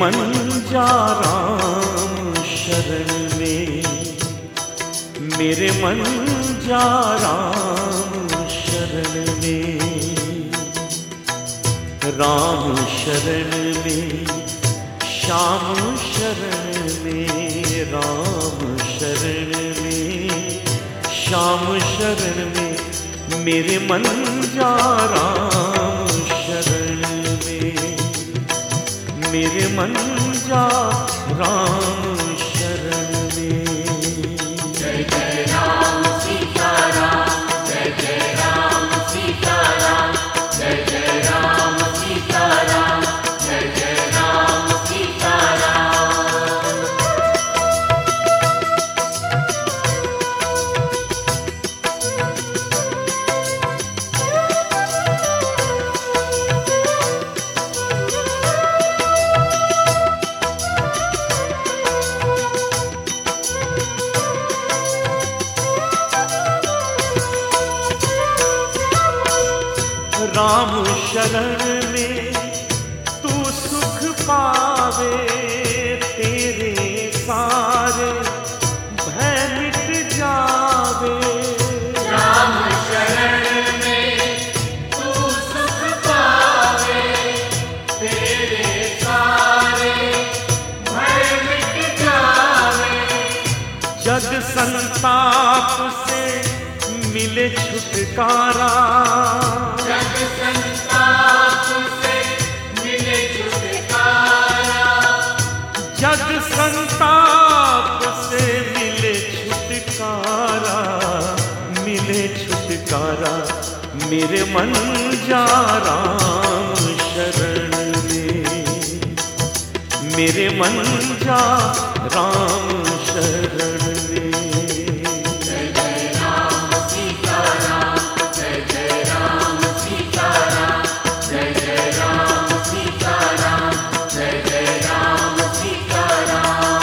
मन जा राम शरण में, मेरे मन जा राम शरण में, राम शरण में, श्याम शरण में, राम शरण में, श्याम शरण में, मेरे मन जा राम शरण में, मेरे मन जा राम शरण में। जय जय राम सीताराम, जय जय राम सीताराम, जय जय राम सीताराम, जय जय राम सीताराम। राम शरण में तू सुख पावे, तेरे सारे भय मिट जावे। राम शरण में तू सुख पावे, तेरे सारे भय मिट जावे। जग संताप से मिले छुटकारा, जग संताप से मिले छुटकारा, जग संताप से मिले छुटकारा, मिले छुटकारा, मेरे मन जा राम शरण में, मेरे मन जा राम शरण में। जय जय राम सीताराम, जय जय राम सीताराम, जय जय राम सीताराम, जय जय राम सीताराम।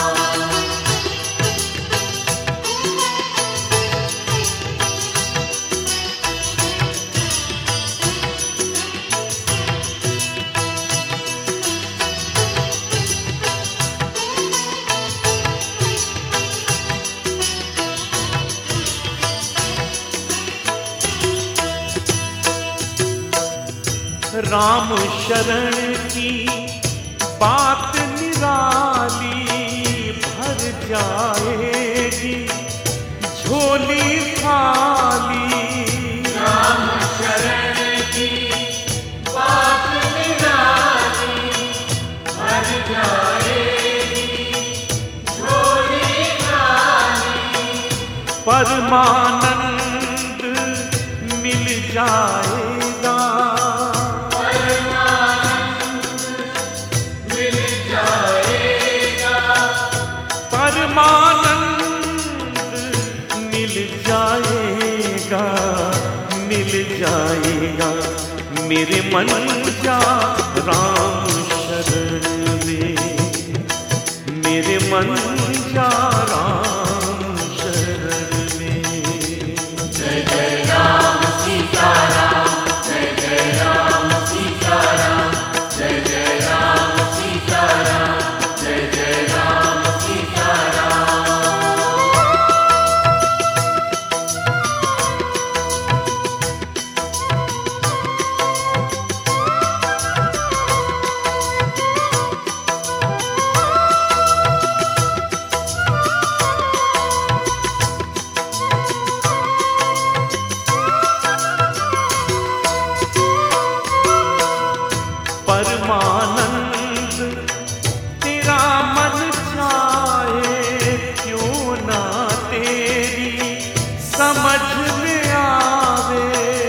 राम शरण की बात निराली, भर जाएगी झोली खाली। राम शरण की बात निराली, भर जाएगी झोली खाली। परमानंद मिल जाएगा, परमानंद मिल जाएगा, मिल जाएगा, मेरे मन जा राम शरण में, मेरे मन जा राम शरण में। जय जय राम सीताराम, जय जय राम सीताराम, जय जय राम सीताराम, जय जय राम सीताराम। परमानंद तेरा मन चाहे क्यों ना तेरी समझ में आवे।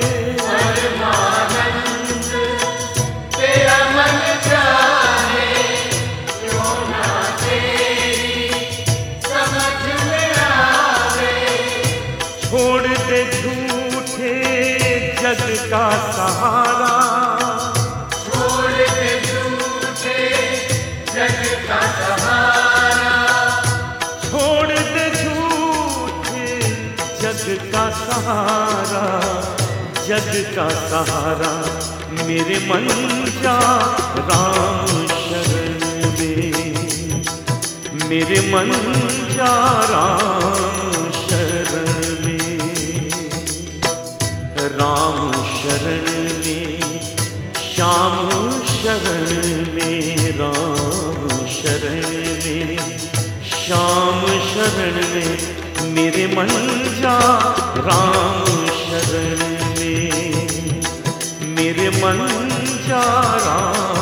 परमानंद तेरा मन चाहे क्यों ना तेरी समझ में आवे। छोड़ दे झूठे जग का सहारा, छोड़ दे झूठे जग का सहारा, छोड़ दे झूठे जग का सहारा, जग का सहारा, मेरे मन जा राम शरण में, मेरे मन जा राम शरण में, राम शरण में, श्याम शरण में, राम शरण में, श्याम शरण में, मेरे मन जा राम शरण में, मेरे मन जा राम